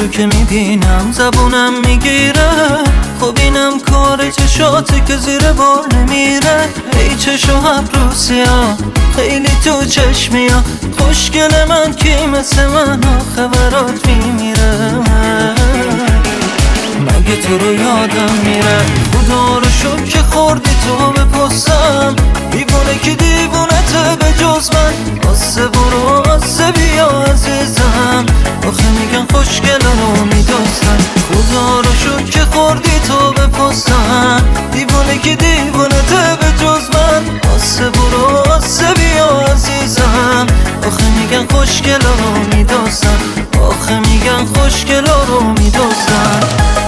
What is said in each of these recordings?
تو که میبینم زبونم میگیره، خب اینم کار چشاته که زیر بار نمیره. ای چشو ابروسیا خیلی تو چشمیا، خوشگل من کی مثل من آخه برات میمیره. مگه تو رو یادم میره، خدا رو شکر که خوردی تو به پستم. دیوونه که دیوونته به جز من، آسه برو آسه بیا عزیزم. آخه میگن خوشگل رو میدوستن، خدا رو شکر که خوردی تو به پستم. دیوونه که دیوونته به جز من، آسه برو آسه بیا عزیزم. آخه میگن خوشگل رو میدوستن، آخه میگن خوشگل رو میدوستن.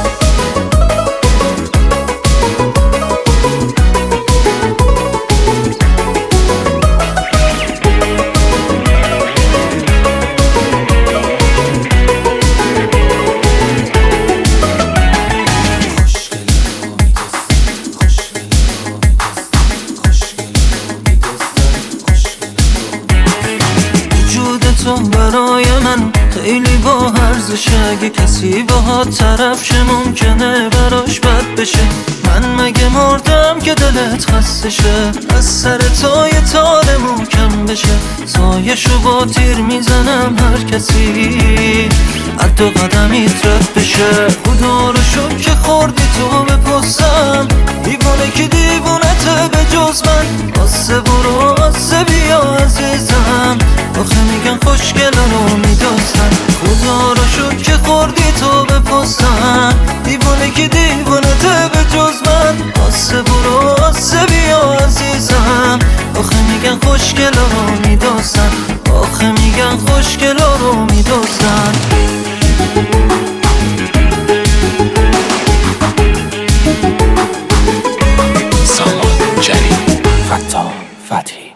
تو برای من خیلی با ارزشه، اگه کسی باهات طرف شه ممکنه براش بد بشه. من مگه مردم که دلت خسته شه، از سر تا یه تار محکم بشه. سایشو با تیر میزنم هر کسی از دو قدمیت رد بشه. خدا رو شکر که خوردی تو به پستم. دیوونه که دیوونته به جز من، آسه برو آسه بیا عزیزم. آخه میگن خوشگل رو میدوستن، خدا رو شکر که خوردی تو به پستم. دیوونه که دیوونته به جز من، آسه برو آسه بیا عزیزم. آخه میگن خوشگل رو میدوستن، آخه میگن خوشگل رو میدوستن. سامان جلیلی، فتاح فتحی.